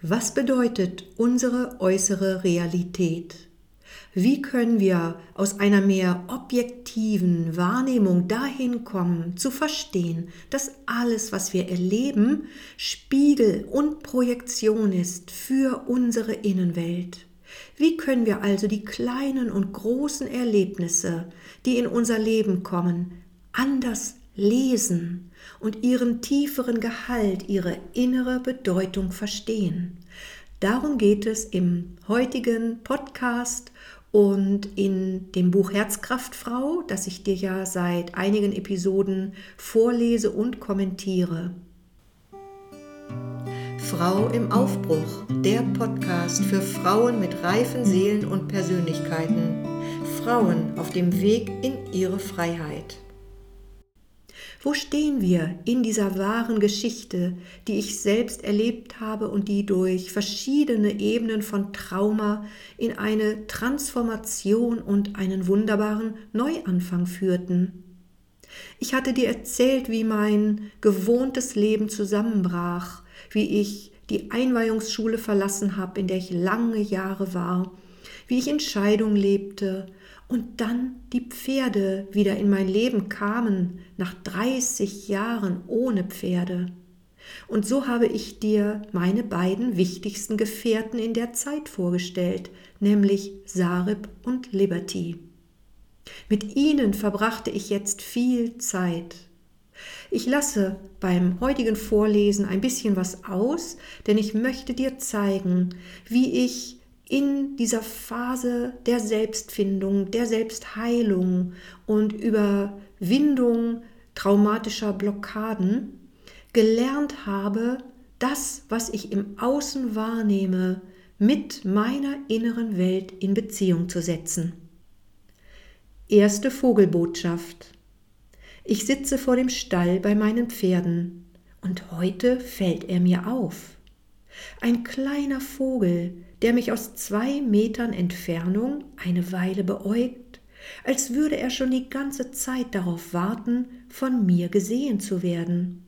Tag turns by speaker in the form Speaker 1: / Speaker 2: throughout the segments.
Speaker 1: Was bedeutet unsere äußere Realität? Wie können wir aus einer mehr objektiven Wahrnehmung dahin kommen, zu verstehen, dass alles, was wir erleben, Spiegel und Projektion ist für unsere Innenwelt? Wie können wir also die kleinen und großen Erlebnisse, die in unser Leben kommen, anders lesen und ihren tieferen Gehalt, ihre innere Bedeutung verstehen? Darum geht es im heutigen Podcast und in dem Buch Herzkraftfrau, das ich dir ja seit einigen Episoden vorlese und kommentiere. Frau im Aufbruch, der Podcast für Frauen mit reifen Seelen und Persönlichkeiten. Frauen auf dem Weg in ihre Freiheit. Wo stehen wir in dieser wahren Geschichte, die ich selbst erlebt habe und die durch verschiedene Ebenen von Trauma in eine Transformation und einen wunderbaren Neuanfang führten? Ich hatte dir erzählt, wie mein gewohntes Leben zusammenbrach, wie ich die Einweihungsschule verlassen habe, in der ich lange Jahre war, wie ich in Scheidung lebte und dann die Pferde wieder in mein Leben kamen, nach 30 Jahren ohne Pferde. Und so habe ich dir meine beiden wichtigsten Gefährten in der Zeit vorgestellt, nämlich Sareb und Liberty. Mit ihnen verbrachte ich jetzt viel Zeit. Ich lasse beim heutigen Vorlesen ein bisschen was aus, denn ich möchte dir zeigen, wie ich in dieser Phase der Selbstfindung, der Selbstheilung und Überwindung traumatischer Blockaden gelernt habe, das, was ich im Außen wahrnehme, mit meiner inneren Welt in Beziehung zu setzen. Erste Vogelbotschaft. Ich sitze vor dem Stall bei meinen Pferden und heute fällt er mir auf. Ein kleiner Vogel, der mich aus 2 Metern Entfernung eine Weile beäugt, als würde er schon die ganze Zeit darauf warten, von mir gesehen zu werden.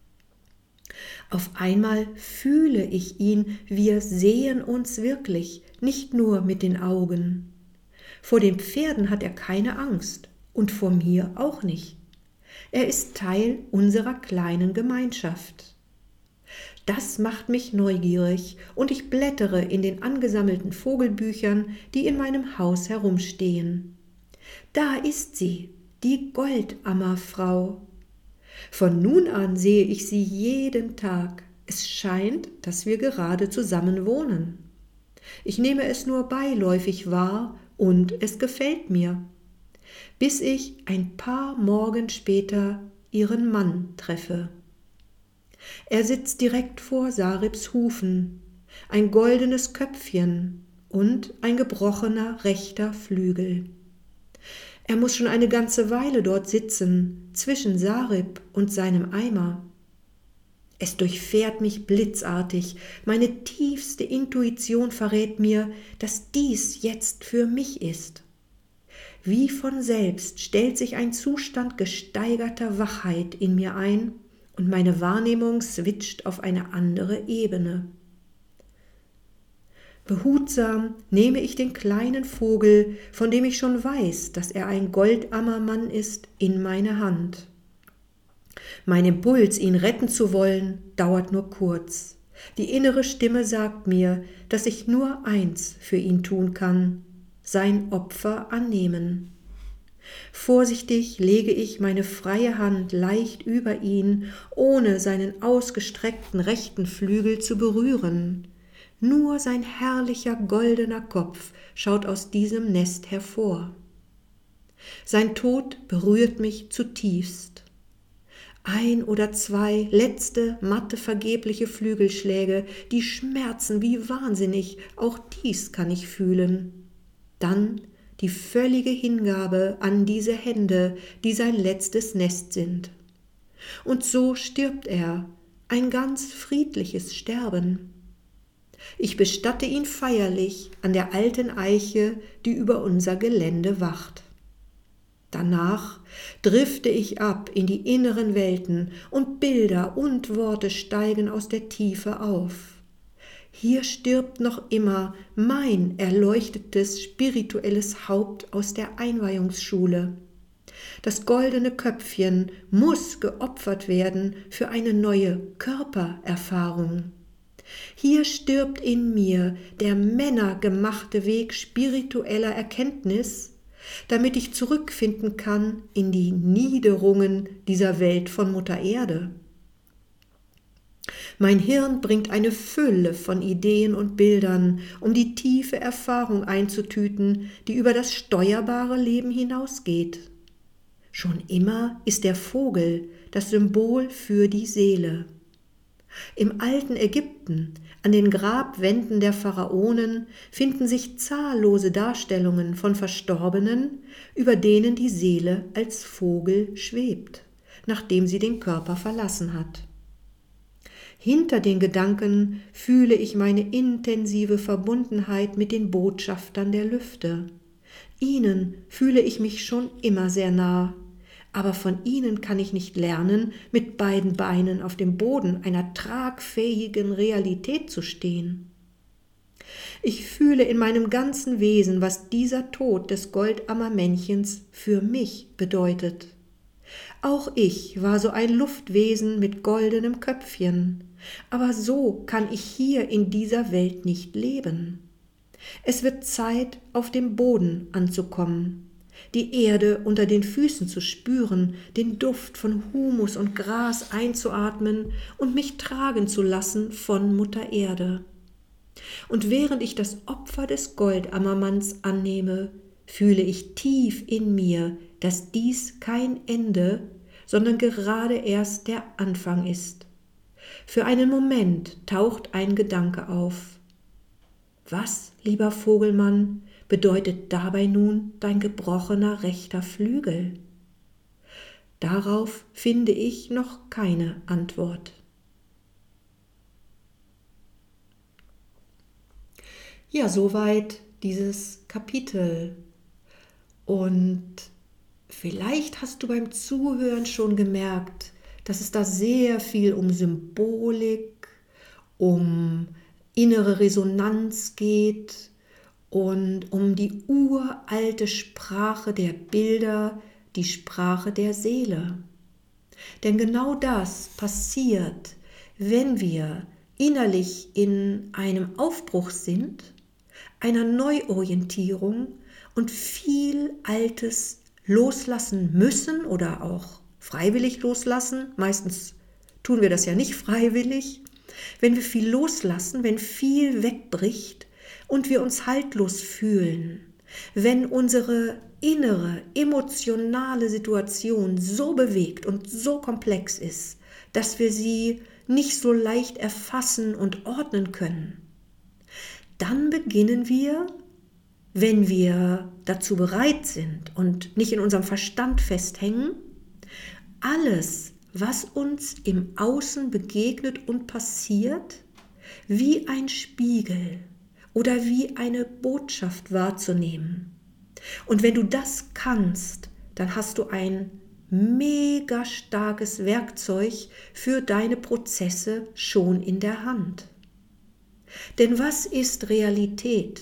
Speaker 1: Auf einmal fühle ich ihn, wir sehen uns wirklich, nicht nur mit den Augen. Vor den Pferden hat er keine Angst und vor mir auch nicht. Er ist Teil unserer kleinen Gemeinschaft. Das macht mich neugierig und ich blättere in den angesammelten Vogelbüchern, die in meinem Haus herumstehen. Da ist sie, die Goldammerfrau. Von nun an sehe ich sie jeden Tag. Es scheint, dass wir gerade zusammen wohnen. Ich nehme es nur beiläufig wahr und es gefällt mir. Bis ich ein paar Morgen später ihren Mann treffe. Er sitzt direkt vor Sarebs Hufen, ein goldenes Köpfchen und ein gebrochener rechter Flügel. Er muss schon eine ganze Weile dort sitzen, zwischen Sareb und seinem Eimer. Es durchfährt mich blitzartig, meine tiefste Intuition verrät mir, dass dies jetzt für mich ist. Wie von selbst stellt sich ein Zustand gesteigerter Wachheit in mir ein und meine Wahrnehmung switcht auf eine andere Ebene. Behutsam nehme ich den kleinen Vogel, von dem ich schon weiß, dass er ein Goldammermann ist, in meine Hand. Mein Impuls, ihn retten zu wollen, dauert nur kurz. Die innere Stimme sagt mir, dass ich nur eins für ihn tun kann: sein Opfer annehmen. Vorsichtig lege ich meine freie Hand leicht über ihn, ohne seinen ausgestreckten rechten Flügel zu berühren. Nur sein herrlicher goldener Kopf schaut aus diesem Nest hervor. Sein Tod berührt mich zutiefst. 1 oder 2 letzte, matte, vergebliche Flügelschläge, die schmerzen wie wahnsinnig, auch dies kann ich fühlen. Dann die völlige Hingabe an diese Hände, die sein letztes Nest sind. Und so stirbt er, ein ganz friedliches Sterben. Ich bestatte ihn feierlich an der alten Eiche, die über unser Gelände wacht. Danach drifte ich ab in die inneren Welten und Bilder und Worte steigen aus der Tiefe auf. Hier stirbt noch immer mein erleuchtetes spirituelles Haupt aus der Einweihungsschule. Das goldene Köpfchen muss geopfert werden für eine neue Körpererfahrung. Hier stirbt in mir der männergemachte Weg spiritueller Erkenntnis, damit ich zurückfinden kann in die Niederungen dieser Welt von Mutter Erde. Mein Hirn bringt eine Fülle von Ideen und Bildern, um die tiefe Erfahrung einzutüten, die über das steuerbare Leben hinausgeht. Schon immer ist der Vogel das Symbol für die Seele. Im alten Ägypten, an den Grabwänden der Pharaonen, finden sich zahllose Darstellungen von Verstorbenen, über denen die Seele als Vogel schwebt, nachdem sie den Körper verlassen hat. Hinter den Gedanken fühle ich meine intensive Verbundenheit mit den Botschaftern der Lüfte. Ihnen fühle ich mich schon immer sehr nah. Aber von ihnen kann ich nicht lernen, mit beiden Beinen auf dem Boden einer tragfähigen Realität zu stehen. Ich fühle in meinem ganzen Wesen, was dieser Tod des Goldammermännchens für mich bedeutet. Auch ich war so ein Luftwesen mit goldenem Köpfchen, aber so kann ich hier in dieser Welt nicht leben. Es wird Zeit, auf dem Boden anzukommen, die Erde unter den Füßen zu spüren, den Duft von Humus und Gras einzuatmen und mich tragen zu lassen von Mutter Erde. Und während ich das Opfer des Goldammermanns annehme, fühle ich tief in mir, dass dies kein Ende, sondern gerade erst der Anfang ist. Für einen Moment taucht ein Gedanke auf. Was, lieber Vogelmann, bedeutet dabei nun dein gebrochener rechter Flügel? Darauf finde ich noch keine Antwort. Ja, soweit dieses Kapitel. Und vielleicht hast du beim Zuhören schon gemerkt, dass es da sehr viel um Symbolik, um innere Resonanz geht und um die uralte Sprache der Bilder, die Sprache der Seele. Denn genau das passiert, wenn wir innerlich in einem Aufbruch sind, einer Neuorientierung und viel Altes loslassen müssen oder auch freiwillig loslassen. Meistens tun wir das ja nicht freiwillig. Wenn wir viel loslassen, wenn viel wegbricht und wir uns haltlos fühlen, wenn unsere innere, emotionale Situation so bewegt und so komplex ist, dass wir sie nicht so leicht erfassen und ordnen können, dann beginnen wir, wenn wir dazu bereit sind und nicht in unserem Verstand festhängen, alles, was uns im Außen begegnet und passiert, wie ein Spiegel oder wie eine Botschaft wahrzunehmen. Und wenn du das kannst, dann hast du ein mega starkes Werkzeug für deine Prozesse schon in der Hand. Denn was ist Realität?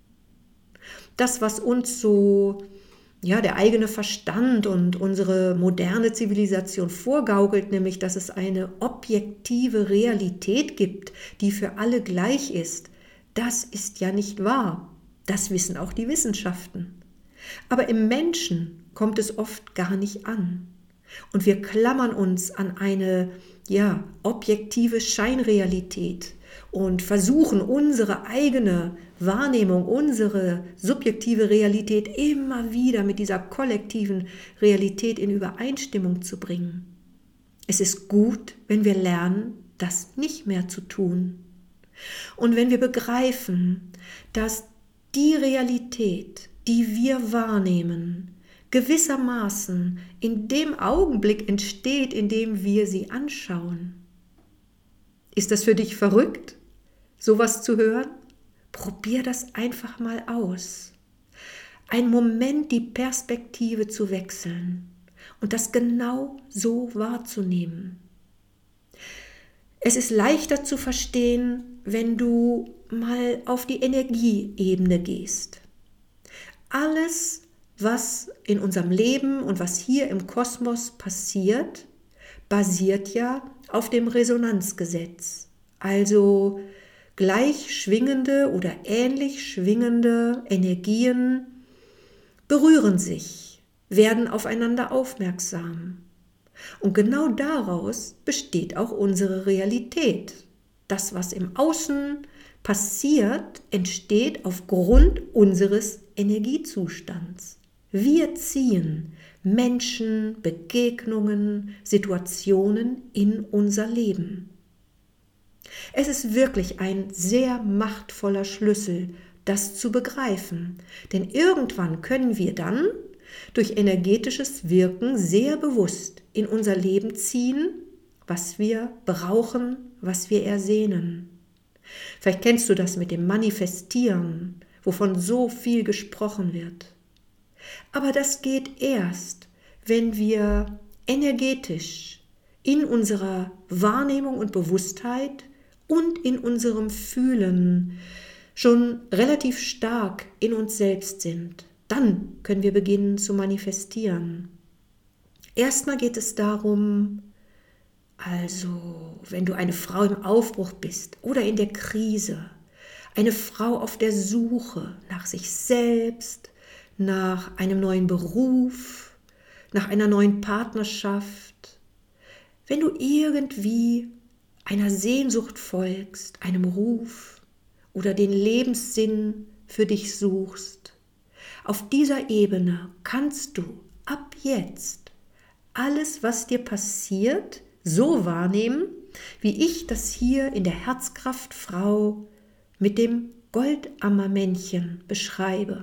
Speaker 1: Das, was uns so, der eigene Verstand und unsere moderne Zivilisation vorgaukelt, nämlich, dass es eine objektive Realität gibt, die für alle gleich ist, das ist ja nicht wahr. Das wissen auch die Wissenschaften. Aber im Menschen kommt es oft gar nicht an. Und wir klammern uns an eine, objektive Scheinrealität und versuchen unsere eigene Wahrnehmung, unsere subjektive Realität immer wieder mit dieser kollektiven Realität in Übereinstimmung zu bringen. Es ist gut, wenn wir lernen, das nicht mehr zu tun. Und wenn wir begreifen, dass die Realität, die wir wahrnehmen, gewissermaßen in dem Augenblick entsteht, in dem wir sie anschauen. Ist das für dich verrückt, sowas zu hören? Probier das einfach mal aus. Einen Moment die Perspektive zu wechseln und das genau so wahrzunehmen. Es ist leichter zu verstehen, wenn du mal auf die Energieebene gehst. Alles, was in unserem Leben und was hier im Kosmos passiert, basiert ja auf dem Resonanzgesetz. Also gleich schwingende oder ähnlich schwingende Energien berühren sich, werden aufeinander aufmerksam. Und genau daraus besteht auch unsere Realität. Das, was im Außen passiert, entsteht aufgrund unseres Energiezustands. Wir ziehen Menschen, Begegnungen, Situationen in unser Leben. Es ist wirklich ein sehr machtvoller Schlüssel, das zu begreifen. Denn irgendwann können wir dann durch energetisches Wirken sehr bewusst in unser Leben ziehen, was wir brauchen, was wir ersehnen. Vielleicht kennst du das mit dem Manifestieren, wovon so viel gesprochen wird. Aber das geht erst, wenn wir energetisch in unserer Wahrnehmung und Bewusstheit und in unserem Fühlen schon relativ stark in uns selbst sind. Dann können wir beginnen zu manifestieren. Erstmal geht es darum, also wenn du eine Frau im Aufbruch bist oder in der Krise, eine Frau auf der Suche nach sich selbst, nach einem neuen Beruf, nach einer neuen Partnerschaft, wenn du irgendwie einer Sehnsucht folgst, einem Ruf oder den Lebenssinn für dich suchst, auf dieser Ebene kannst du ab jetzt alles, was dir passiert, so wahrnehmen, wie ich das hier in der Herzkraftfrau mit dem Goldammermännchen beschreibe.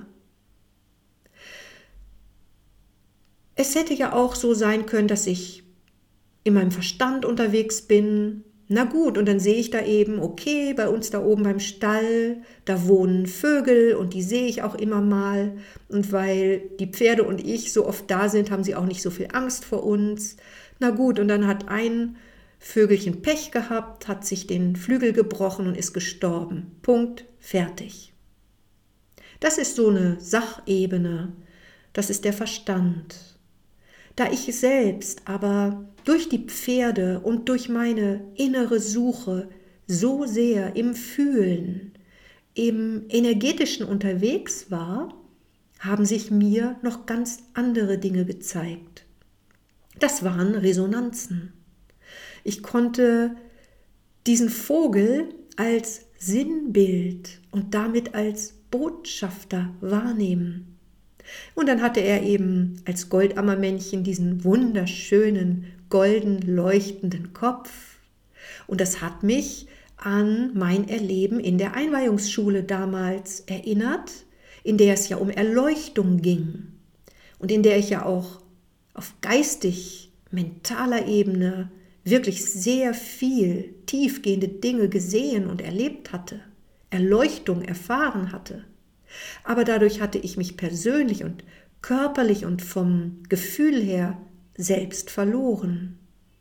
Speaker 1: Es hätte ja auch so sein können, dass ich in meinem Verstand unterwegs bin. Na gut, und dann sehe ich da eben, okay, bei uns da oben beim Stall, da wohnen Vögel und die sehe ich auch immer mal. Und weil die Pferde und ich so oft da sind, haben sie auch nicht so viel Angst vor uns. Na gut, und dann hat ein Vögelchen Pech gehabt, hat sich den Flügel gebrochen und ist gestorben. Punkt, fertig. Das ist so eine Sachebene, das ist der Verstand. Da ich selbst aber durch die Pferde und durch meine innere Suche so sehr im Fühlen, im Energetischen unterwegs war, haben sich mir noch ganz andere Dinge gezeigt. Das waren Resonanzen. Ich konnte diesen Vogel als Sinnbild und damit als Botschafter wahrnehmen. Und dann hatte er eben als Goldammermännchen diesen wunderschönen, golden leuchtenden Kopf. Und das hat mich an mein Erleben in der Einweihungsschule damals erinnert, in der es ja um Erleuchtung ging und in der ich ja auch auf geistig-mentaler Ebene wirklich sehr viel tiefgehende Dinge gesehen und erlebt hatte, Erleuchtung erfahren hatte. Aber dadurch hatte ich mich persönlich und körperlich und vom Gefühl her selbst verloren.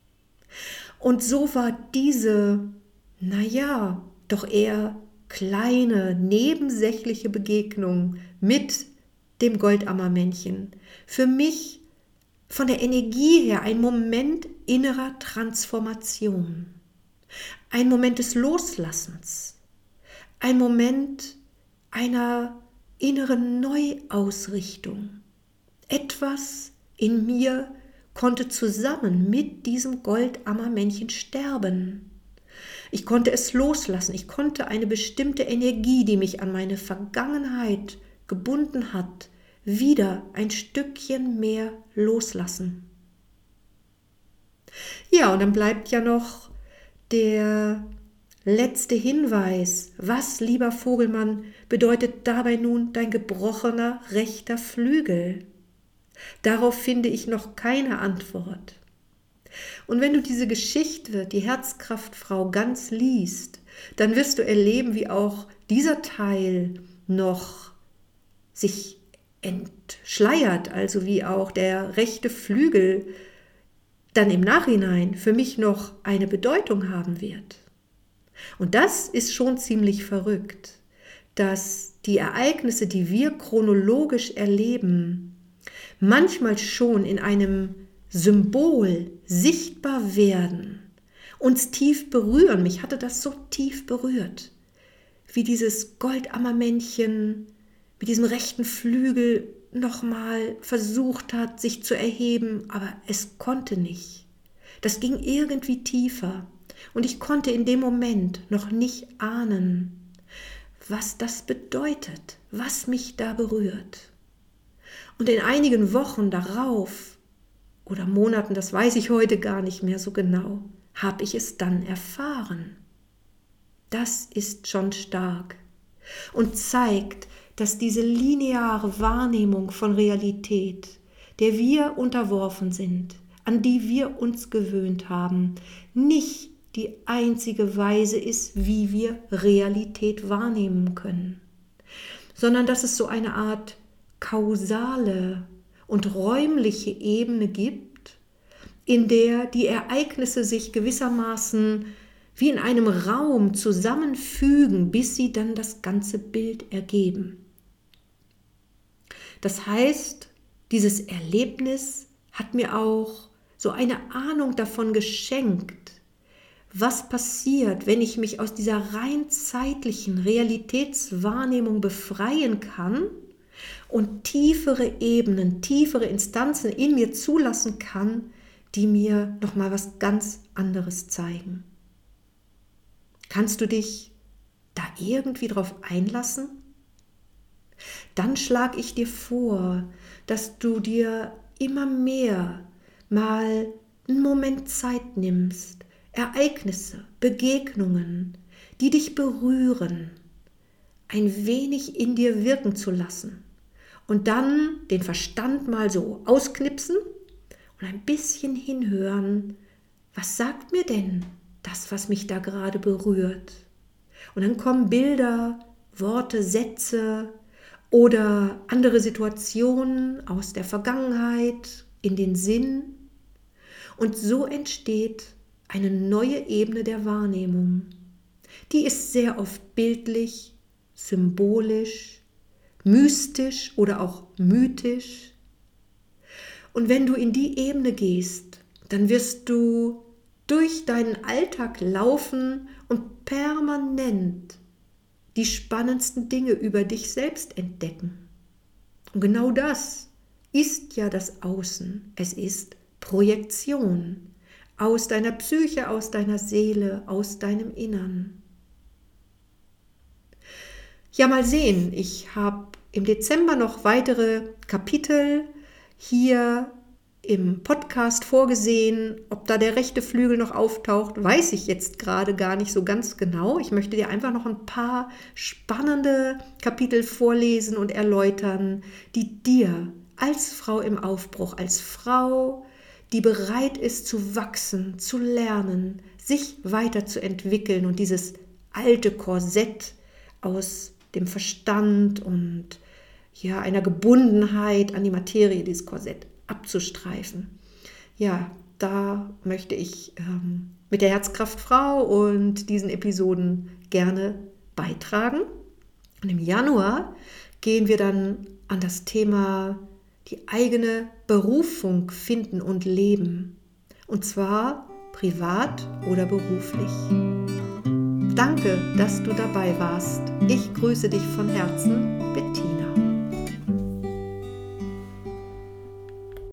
Speaker 1: Und so war diese, doch eher kleine, nebensächliche Begegnung mit dem Goldammermännchen für mich von der Energie her ein Moment innerer Transformation, ein Moment des Loslassens, ein Moment einer inneren Neuausrichtung. Etwas in mir konnte zusammen mit diesem Goldammermännchen sterben. Ich konnte es loslassen. Ich konnte eine bestimmte Energie, die mich an meine Vergangenheit gebunden hat, wieder ein Stückchen mehr loslassen. Ja, und dann bleibt ja noch der letzte Hinweis. Was, lieber Vogelmann, bedeutet dabei nun dein gebrochener rechter Flügel? Darauf finde ich noch keine Antwort. Und wenn du diese Geschichte, die Herzkraftfrau, ganz liest, dann wirst du erleben, wie auch dieser Teil noch sich entschleiert, also wie auch der rechte Flügel dann im Nachhinein für mich noch eine Bedeutung haben wird. Und das ist schon ziemlich verrückt, dass die Ereignisse, die wir chronologisch erleben, manchmal schon in einem Symbol sichtbar werden, uns tief berühren. Mich hatte das so tief berührt, wie dieses Goldammermännchen mit diesem rechten Flügel nochmal versucht hat, sich zu erheben, aber es konnte nicht. Das ging irgendwie tiefer und ich konnte in dem Moment noch nicht ahnen, was das bedeutet, was mich da berührt. Und in einigen Wochen darauf oder Monaten, das weiß ich heute gar nicht mehr so genau, habe ich es dann erfahren. Das ist schon stark und zeigt, dass diese lineare Wahrnehmung von Realität, der wir unterworfen sind, an die wir uns gewöhnt haben, nicht die einzige Weise ist, wie wir Realität wahrnehmen können, sondern dass es so eine Art kausale und räumliche Ebene gibt, in der die Ereignisse sich gewissermaßen wie in einem Raum zusammenfügen, bis sie dann das ganze Bild ergeben. Das heißt, dieses Erlebnis hat mir auch so eine Ahnung davon geschenkt, was passiert, wenn ich mich aus dieser rein zeitlichen Realitätswahrnehmung befreien kann und tiefere Ebenen, tiefere Instanzen in mir zulassen kann, die mir nochmal was ganz anderes zeigen. Kannst du dich da irgendwie drauf einlassen? Dann schlage ich dir vor, dass du dir immer mehr mal einen Moment Zeit nimmst, Ereignisse, Begegnungen, die dich berühren, ein wenig in dir wirken zu lassen und dann den Verstand mal so ausknipsen und ein bisschen hinhören, was sagt mir denn das, was mich da gerade berührt? Und dann kommen Bilder, Worte, Sätze oder andere Situationen aus der Vergangenheit in den Sinn. Und so entsteht eine neue Ebene der Wahrnehmung. Die ist sehr oft bildlich, symbolisch, mystisch oder auch mythisch. Und wenn du in die Ebene gehst, dann wirst du durch deinen Alltag laufen und permanent die spannendsten Dinge über dich selbst entdecken. Und genau das ist ja das Außen. Es ist Projektion aus deiner Psyche, aus deiner Seele, aus deinem Innern. Ja, mal sehen. Ich habe im Dezember noch weitere Kapitel hier im Podcast vorgesehen. Ob da der rechte Flügel noch auftaucht, weiß ich jetzt gerade gar nicht so ganz genau. Ich möchte dir einfach noch ein paar spannende Kapitel vorlesen und erläutern, die dir als Frau im Aufbruch, als Frau, die bereit ist zu wachsen, zu lernen, sich weiterzuentwickeln und dieses alte Korsett aus dem Verstand und ja, einer Gebundenheit an die Materie, dieses Korsett abzustreifen. Ja, da möchte ich mit der Herzkraftfrau und diesen Episoden gerne beitragen. Und im Januar gehen wir dann an das Thema die eigene Berufung finden und leben. Und zwar privat oder beruflich. Danke, dass du dabei warst. Ich grüße dich von Herzen, Bettina.